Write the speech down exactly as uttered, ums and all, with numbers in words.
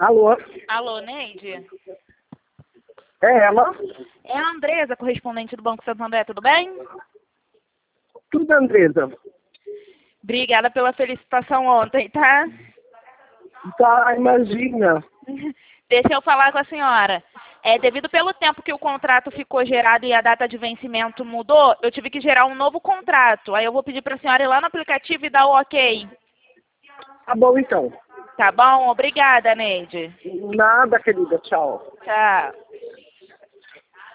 Alô? Alô, Neide? É ela? É a Andresa, correspondente do Banco Santander, tudo bem? Tudo, Andresa? Obrigada pela felicitação ontem, tá? Tá, imagina. Deixa eu falar com a senhora. É, devido pelo tempo que o contrato ficou gerado e a data de vencimento mudou, eu tive que gerar um novo contrato. Aí eu vou pedir para a senhora ir lá no aplicativo e dar o ok. Tá bom, então. Tá bom? Obrigada, Neide. Nada, querida. Tchau. Tchau.